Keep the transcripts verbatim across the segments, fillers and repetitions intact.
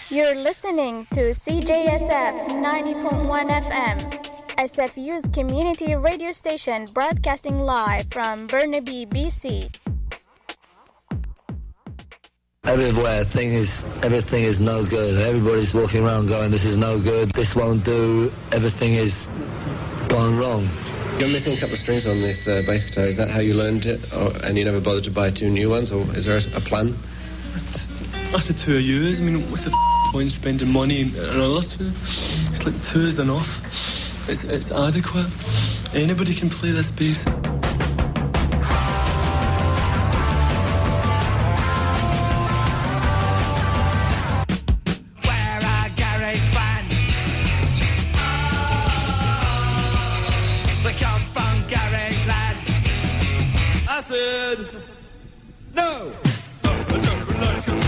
You're listening to C J S F ninety point one F M, S F U's community radio station broadcasting live from Burnaby, B C. Everywhere, thing is, everything is no good. Everybody's walking around going, this is no good, this won't do, everything is gone wrong. You're missing a couple of strings on this uh, bass guitar. Is that how you learned it? Or, and you never bothered to buy two new ones? Or is there a, a plan? After two years, I mean, what's the f- point spending money and all this? It's like two is enough. It's, it's adequate. Anybody can play this bass. No! No, I don't like him.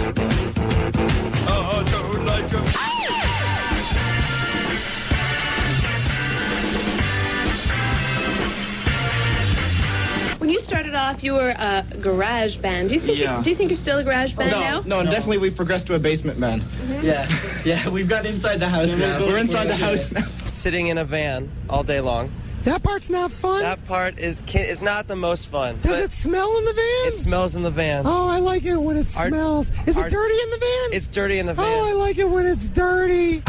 Oh, I don't like him. When you started off, you were a garage band. Do you think? Yeah. You, do you think you're still a garage band no, now? No, no, definitely we've progressed to a basement band. Mm-hmm. Yeah, yeah, we've got inside the house now. We're inside the house now. Sitting in a van all day long. That part's not fun. That part is is not the most fun. Does it smell in the van? It smells in the van. Oh, I like it when it Our, smells. Is our, it dirty in the van? It's dirty in the van. Oh, I like it when it's dirty.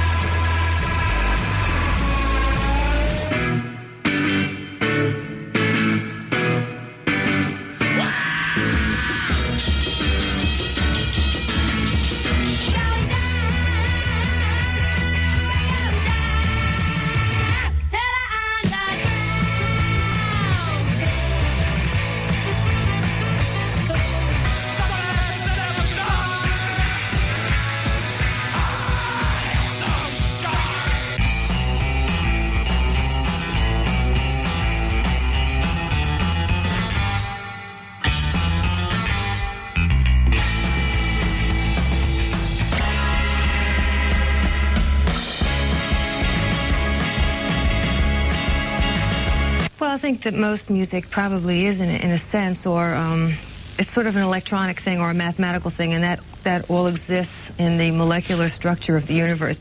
Well, I think that most music probably is, in a, in a sense, or um, it's sort of an electronic thing or a mathematical thing, and that, that all exists in the molecular structure of the universe.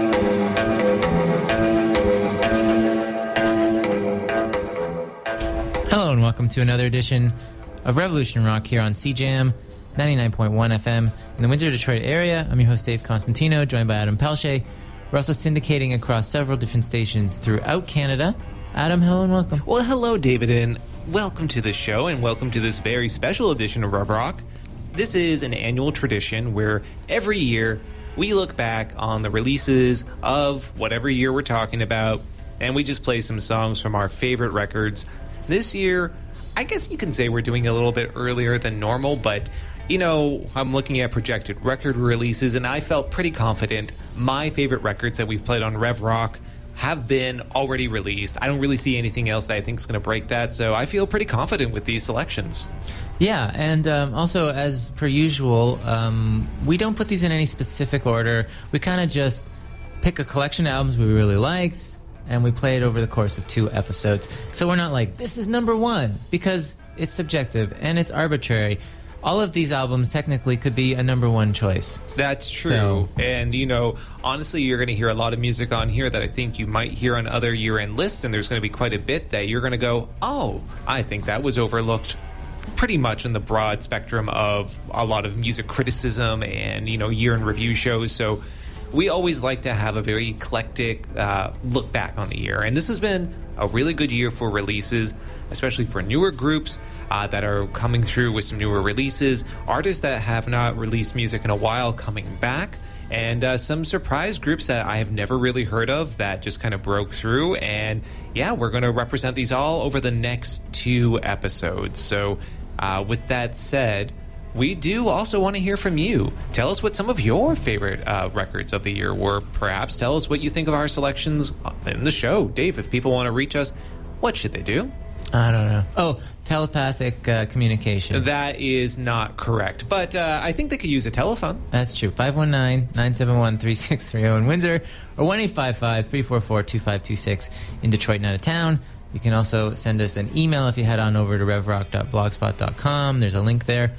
Hello and welcome to another edition of Revolution Rock here on C J M ninety-nine point one F M in the Windsor, Detroit area. I'm your host, Dave Constantino, joined by Adam Pelche. We're also syndicating across several different stations throughout Canada. Adam, hello and welcome. Well, hello, David, and welcome to the show, and welcome to this very special edition of Rev Rock. This is an annual tradition where every year we look back on the releases of whatever year we're talking about, and we just play some songs from our favorite records. This year, I guess you can say we're doing a little bit earlier than normal, but, you know, I'm looking at projected record releases, and I felt pretty confident my favorite records that we've played on Rev Rock have been already released. I don't really see anything else that I think is going to break that, so I feel pretty confident with these selections. Yeah, and um, also, as per usual, um, we don't put these in any specific order. We kind of just pick a collection of albums we really liked, and we play it over the course of two episodes. So we're not like, this is number one, because it's subjective and it's arbitrary. All of these albums technically could be a number one choice. That's true. So, and, you know, honestly, you're going to hear a lot of music on here that I think you might hear on other year-end lists, and there's going to be quite a bit that you're going to go, oh, I think that was overlooked pretty much in the broad spectrum of a lot of music criticism and, you know, year-end review shows. So we always like to have a very eclectic uh, look back on the year. And this has been a really good year for releases, especially for newer groups uh, that are coming through with some newer releases, artists that have not released music in a while coming back, and uh, some surprise groups that I have never really heard of that just kind of broke through. And yeah, we're going to represent these all over the next two episodes. So uh, with that said, we do also want to hear from you. Tell us what some of your favorite uh, records of the year were. Perhaps tell us what you think of our selections in the show. Dave, if people want to reach us, what should they do? I don't know. Oh, telepathic uh, communication. That is not correct. But uh, I think they could use a telephone. That's true. five one nine, nine seven one, three six three zero in Windsor, or one eight five five, three four four, two five two six in Detroit and out of town. You can also send us an email if you head on over to rev rock dot blogspot dot com. There's a link there.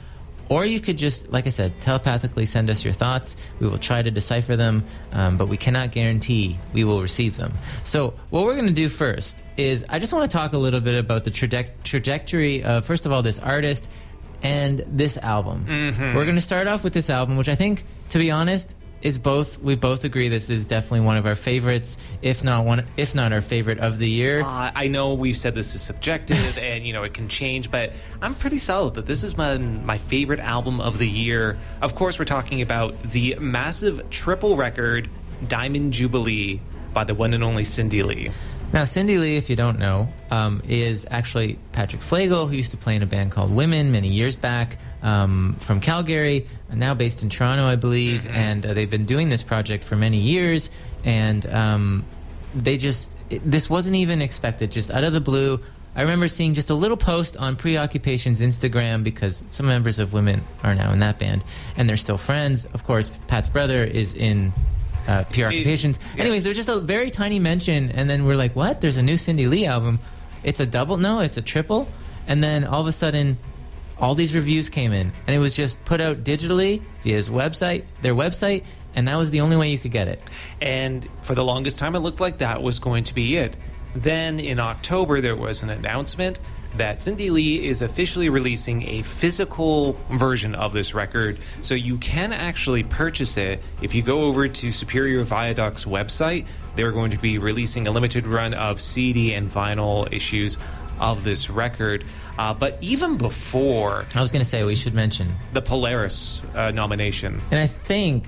or you could just, like I said, telepathically send us your thoughts. We will try to decipher them, um, but we cannot guarantee we will receive them. So what we're going to do first is I just want to talk a little bit about the traje- trajectory of, first of all, this artist and this album. Mm-hmm. We're going to start off with this album, which I think, to be honest, is both. We both agree this is definitely one of our favorites, if not one, if not our favorite of the year. Uh, I know we've said this is subjective, and you know it can change, but I'm pretty solid that this is my my favorite album of the year. Of course, we're talking about the massive triple record Diamond Jubilee by the one and only Cindy Lee. Now, Cindy Lee, if you don't know, um, is actually Patrick Flagle, who used to play in a band called Women many years back, um, from Calgary, now based in Toronto, I believe, mm-hmm. and uh, they've been doing this project for many years, and um, they just, it, this wasn't even expected, just out of the blue. I remember seeing just a little post on Preoccupation's Instagram, because some members of Women are now in that band, and they're still friends. Of course, Pat's brother is in Uh, Preoccupations. It, yes. Anyways, there's just a very tiny mention, and then we're like, what? There's a new Cindy Lee album. It's a double? No, it's a triple. And then all of a sudden, all these reviews came in, and it was just put out digitally via his website, their website, and that was the only way you could get it. And for the longest time, it looked like that was going to be it. Then in October, there was an announcement that Cindy Lee is officially releasing a physical version of this record, so you can actually purchase it. If you go over to Superior Viaduct's website, they're going to be releasing a limited run of C D and vinyl issues of this record. Uh, but even before... I was going to say, we should mention... the Polaris uh, nomination. And I think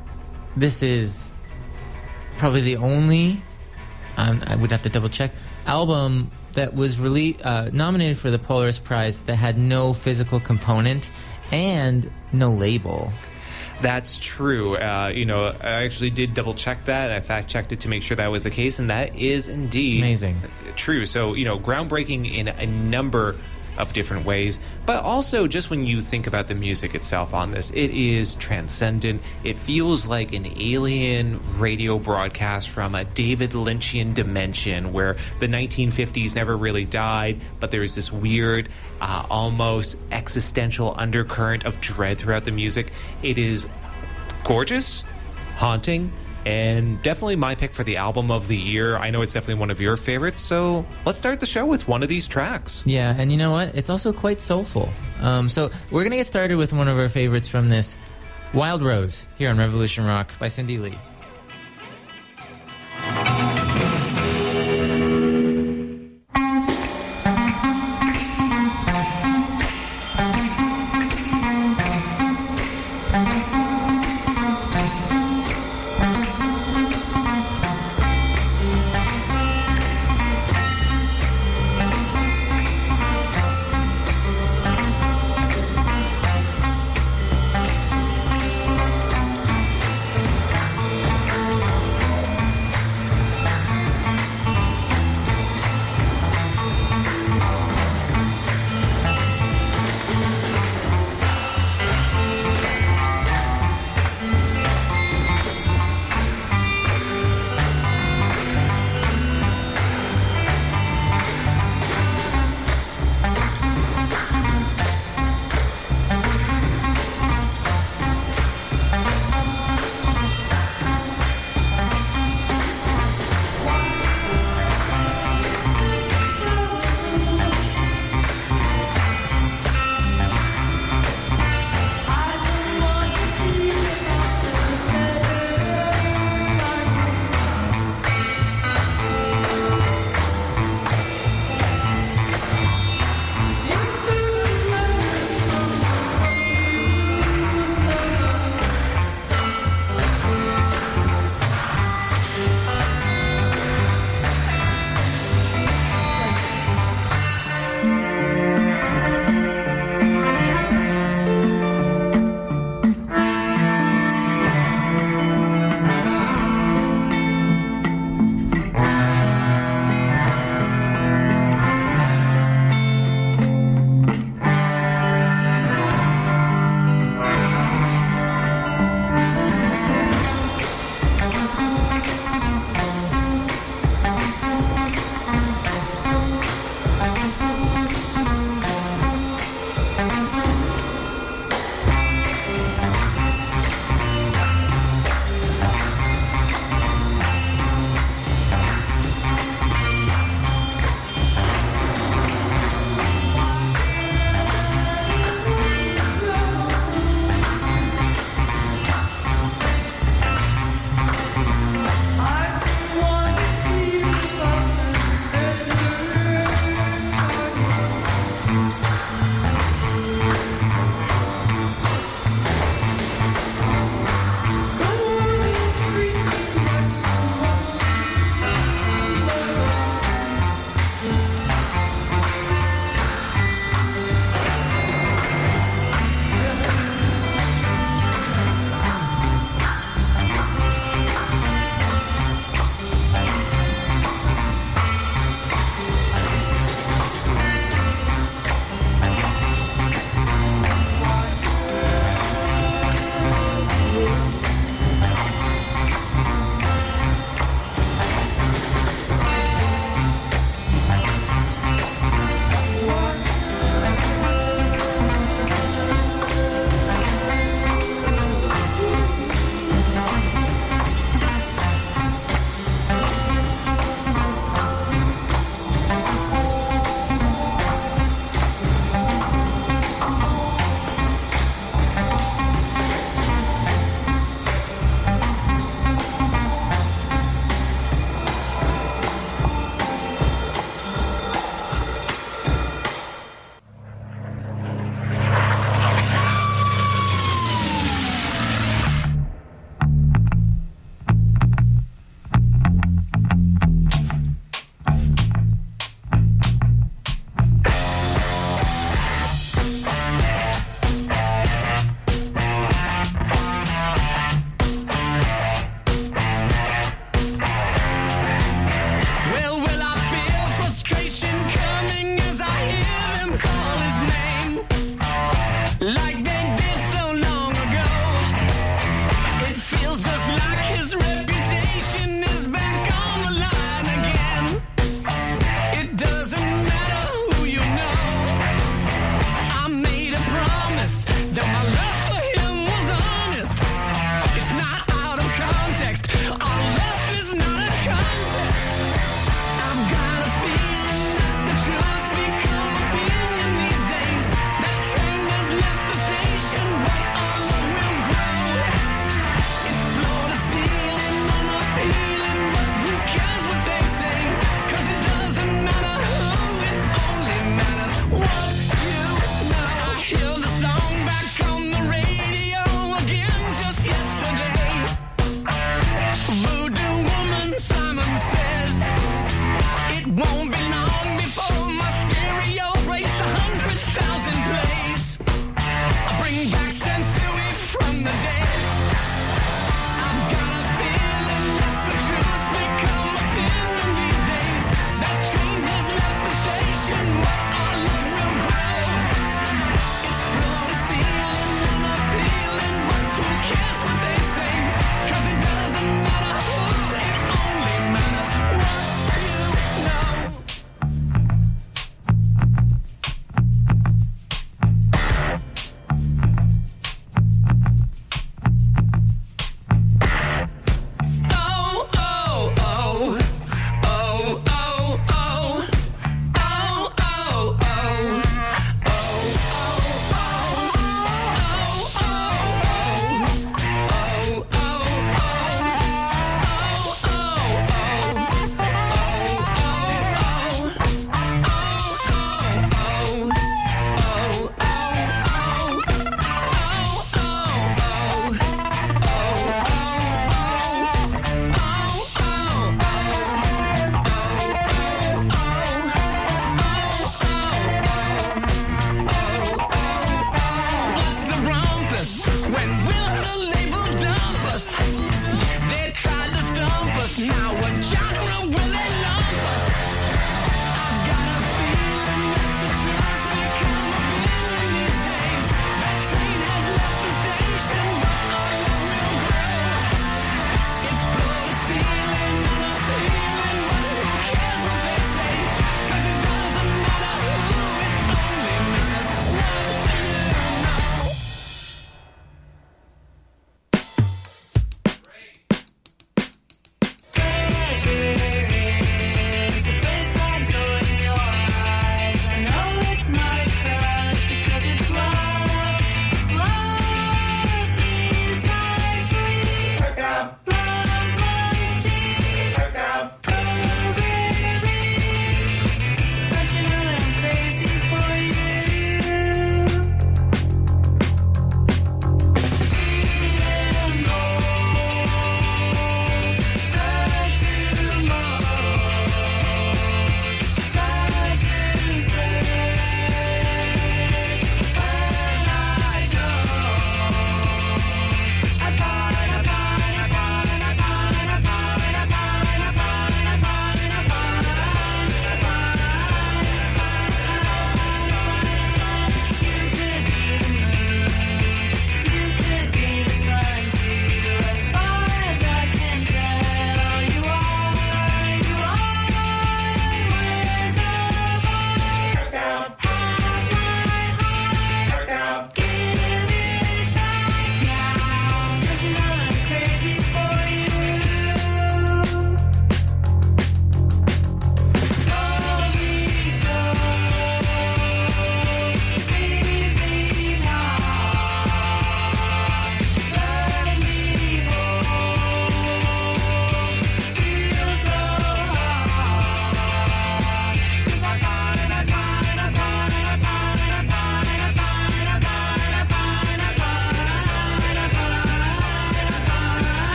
this is probably the only... Um, I would have to double check... album that was rele- uh, nominated for the Polaris Prize that had no physical component and no label. That's true. Uh, you know, I actually did double check that. I fact checked it to make sure that was the case, and that is indeed amazing. True. So, you know, groundbreaking in a number of different ways, but also just when you think about the music itself on this, it is transcendent. It feels like an alien radio broadcast from a David Lynchian dimension where the nineteen fifties never really died, but there's this weird, uh, almost existential undercurrent of dread throughout the music. It is gorgeous, haunting, and definitely my pick for the album of the year. I know it's definitely one of your favorites, so let's start the show with one of these tracks. Yeah, and you know what? It's also quite soulful. Um, so we're going to get started with one of our favorites from this, Wild Rose, here on Revolution Rock by Cindy Lee.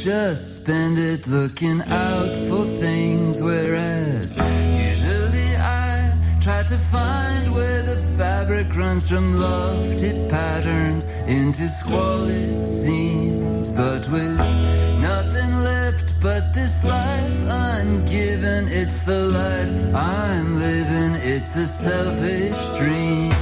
just spend it looking out for things, whereas usually I try to find where the fabric runs from lofty patterns into squalid seams. But with nothing left but this life ungiven, it's the life I'm living, it's a selfish dream.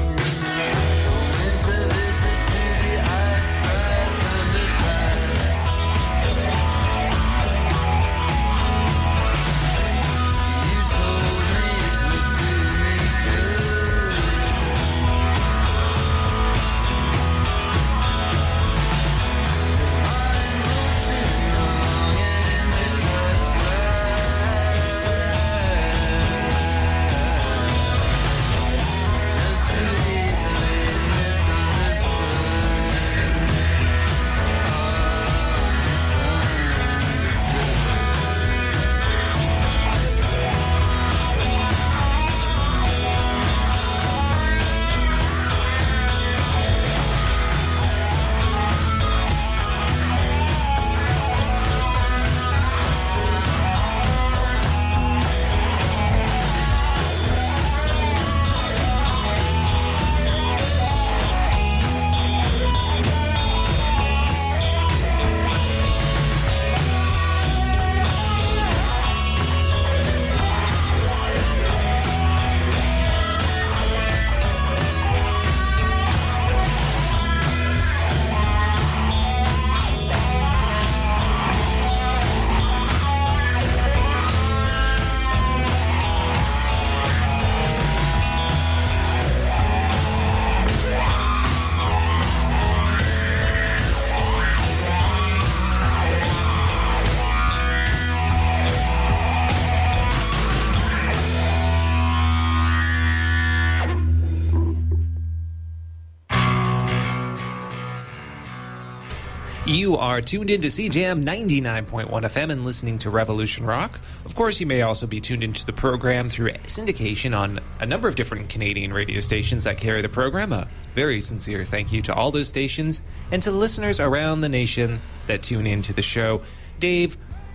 You are tuned in to C J M ninety-nine point one F M and listening to Revolution Rock. Of course, you may also be tuned into the program through syndication on a number of different Canadian radio stations that carry the program. A very sincere thank you to all those stations and to the listeners around the nation that tune into the show. Dave,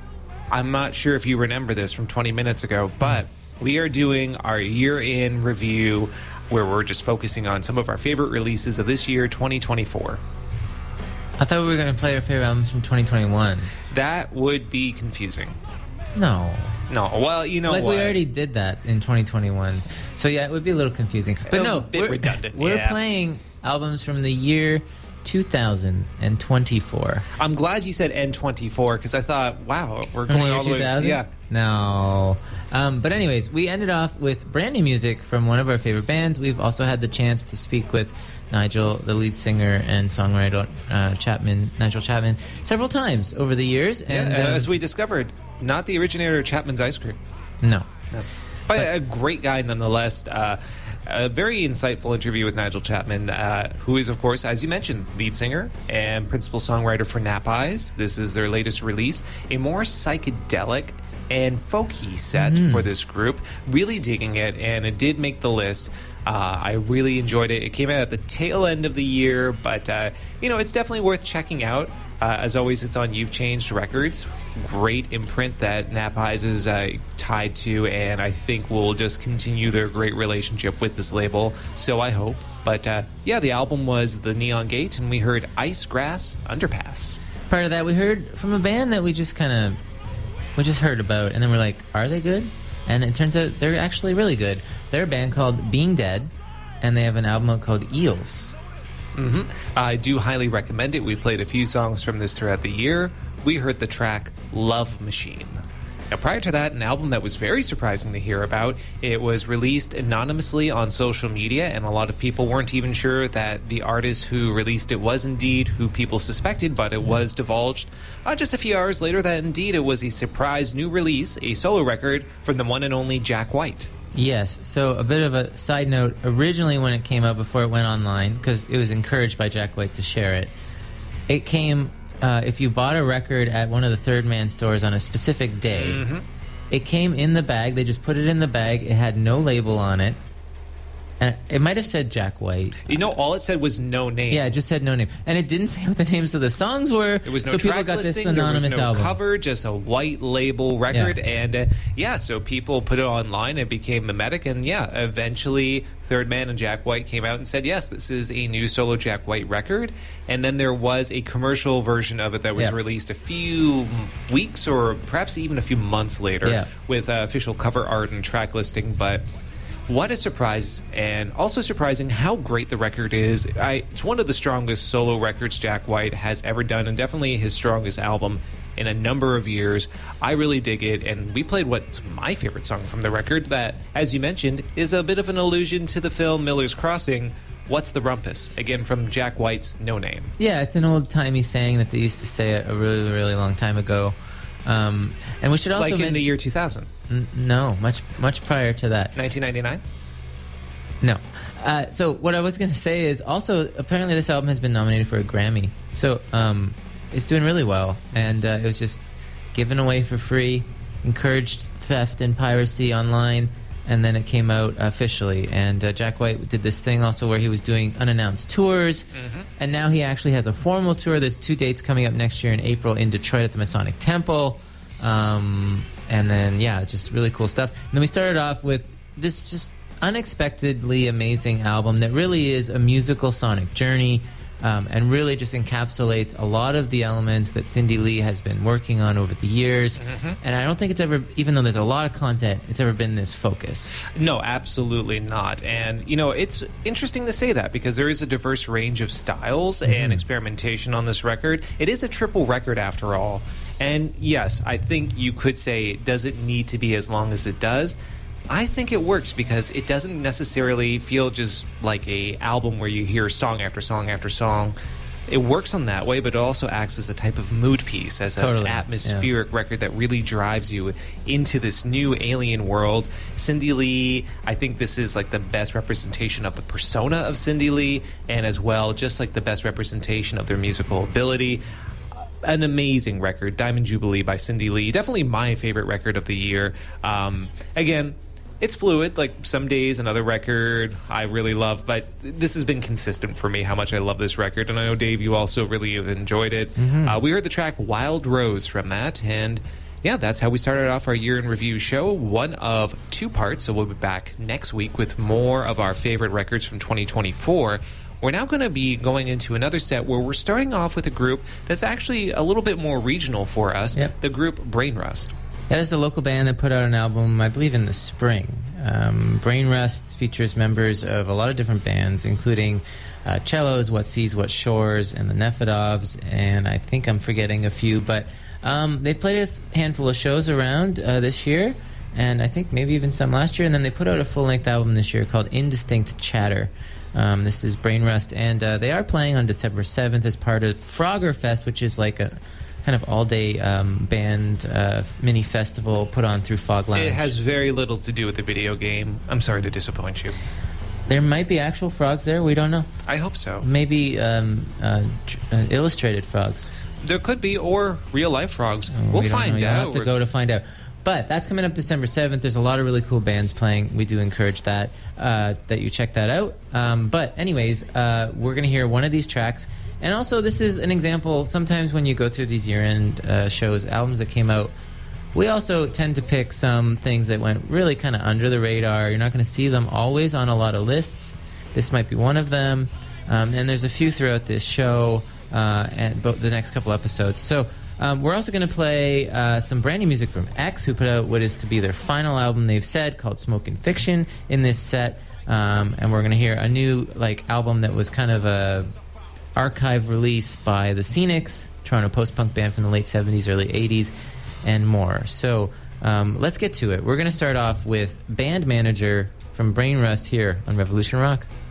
I'm not sure if you remember this from twenty minutes ago, but we are doing our year-in review where we're just focusing on some of our favorite releases of this year, twenty twenty-four. I thought we were going to play our favorite albums from twenty twenty-one. That would be confusing. No. No, well, you know like what? we already did that in twenty twenty-one. So yeah, it would be a little confusing. But a no, bit we're, redundant. We're yeah. playing albums from the year two thousand twenty-four. I'm glad you said N twenty-four because I thought, wow, we're going all the way. Yeah. No. Um, but anyways, we ended off with brand new music from one of our favorite bands. We've also had the chance to speak with Nigel, the lead singer and songwriter, uh, Chapman, Nigel Chapman, several times over the years. And yeah, um, as we discovered, not the originator of Chapman's Ice Cream. No. no. But, but a great guy nonetheless. Uh, a very insightful interview with Nigel Chapman, uh, who is, of course, as you mentioned, lead singer and principal songwriter for Nap Eyes. This is their latest release, a more psychedelic and folky set mm-hmm. for this group. Really digging it, and it did make the list. Uh, I really enjoyed it. It came out at the tail end of the year, but, uh, you know, it's definitely worth checking out. Uh, as always, it's on You've Changed Records. Great imprint that Nap Eyes is uh, tied to, and I think will just continue their great relationship with this label, so I hope. But, uh, yeah, the album was The Neon Gate, and we heard Ice Grass Underpass. Part of that, we heard from a band that we just kind of, we just heard about, and then we're like, are they good? And it turns out they're actually really good. They're a band called Being Dead, and they have an album called Eels. Mm-hmm. I do highly recommend it. We played a few songs from this throughout the year. We heard the track Love Machine. Now, prior to that, an album that was very surprising to hear about. It was released anonymously on social media, and a lot of people weren't even sure that the artist who released it was indeed who people suspected, but it was divulged uh, just a few hours later that indeed it was a surprise new release, a solo record from the one and only Jack White. Yes, so a bit of a side note. Originally when it came out, before it went online, because it was encouraged by Jack White to share it, it came, uh, if you bought a record at one of the Third Man stores on a specific day, mm-hmm. it came in the bag. They just put it in the bag. It had no label on it. And it might have said Jack White. You know, all it said was no name. Yeah, it just said no name. And it didn't say what the names of the songs were. There was no so track people got listing, this anonymous there was no album. cover, just a white label record. Yeah. And uh, yeah, so people put it online. It became mimetic. And yeah, eventually Third Man and Jack White came out and said, yes, this is a new solo Jack White record. And then there was a commercial version of it that was Yeah. released a few weeks or perhaps even a few months later Yeah. with uh, official cover art and track listing. But what a surprise, and also surprising how great the record is. I, it's one of the strongest solo records Jack White has ever done, and definitely his strongest album in a number of years. I really dig it, and we played what's my favorite song from the record that, as you mentioned, is a bit of an allusion to the film Miller's Crossing, What's the Rumpus? Again, from Jack White's No Name. Yeah, it's an old-timey saying that they used to say a really, really long time ago. Um, and we should also Like in men- the year two thousand? N- no, much much prior to that. nineteen ninety-nine? No. Uh, so what I was going to say is also apparently this album has been nominated for a Grammy. So um, it's doing really well, and uh, it was just given away for free, encouraged theft and piracy online, and then it came out officially. And uh, Jack White did this thing also where he was doing unannounced tours, Mm-hmm. and now he actually has a formal tour. There's two dates coming up next year in April in Detroit at the Masonic Temple. Um, and then, yeah, just really cool stuff. And then we started off with this just unexpectedly amazing album that really is a musical sonic journey, um, and really just encapsulates a lot of the elements that Cindy Lee has been working on over the years. Mm-hmm. And I don't think it's ever, even though there's a lot of content, it's ever been this focused. No, absolutely not. And, you know, it's interesting to say that because there is a diverse range of styles Mm-hmm. and experimentation on this record. It is a triple record after all. And yes, I think you could say, does it need to be as long as it does? I think it works because it doesn't necessarily feel just like a album where you hear song after song after song. It works on that way, but it also acts as a type of mood piece, as Totally, an atmospheric record that really drives you into this new alien world. Cindy Lee, I think this is like the best representation of the persona of Cindy Lee, and as well, just like the best representation of their musical ability. An amazing record, Diamond Jubilee by Cindy Lee. Definitely my favorite record of the year. Um, again, it's fluid. Like some days, another record I really love, but this has been consistent for me how much I love this record. And I know, Dave, you also really have enjoyed it. Mm-hmm. Uh, we heard the track Wild Rose from that, and yeah, that's how we started off our year in review show. One of two parts, so we'll be back next week with more of our favorite records from twenty twenty-four. We're now going to be going into another set where we're starting off with a group that's actually a little bit more regional for us, Yep. the group Brain Rust. That is a local band that put out an album, I believe, in the spring. Um, Brain Rust features members of a lot of different bands, including uh, Cellos, What Seas, What Shores, and the Nephidovs, and I think I'm forgetting a few, but um, they played a handful of shows around uh, this year, and I think maybe even some last year, and then they put out a full-length album this year called Indistinct Chatter. Um, this is Brain Rust, and uh, they are playing on December seventh as part of Frogger Fest, which is like a kind of all-day um, band uh, mini festival put on through Fog Lounge. It has very little to do with the video game. I'm sorry to disappoint you. There might be actual frogs there. We don't know. I hope so. Maybe um, uh, tr- uh, illustrated frogs. There could be, or real-life frogs. Oh, we'll we don't find know. You'll out. have to go to find out. But that's coming up December seventh. There's a lot of really cool bands playing. We do encourage that, uh, that you check that out. Um, but anyways, uh, we're going to hear one of these tracks. And also, this is an example. Sometimes when you go through these year-end uh, shows, albums that came out, we also tend to pick some things that went really kind of under the radar. You're not going to see them always on a lot of lists. This might be one of them. Um, and there's a few throughout this show uh, and both the next couple episodes. So um, we're also going to play uh, some brand new music from X, who put out what is to be their final album, they've said, called Smokin' Fiction in this set. Um, and we're going to hear a new like album that was kind of a archive release by the Scenics, Toronto post-punk band from the late seventies, early eighties, and more. So um, let's get to it. We're going to start off with Band Manager from Brain Rust here on Revolution Rock.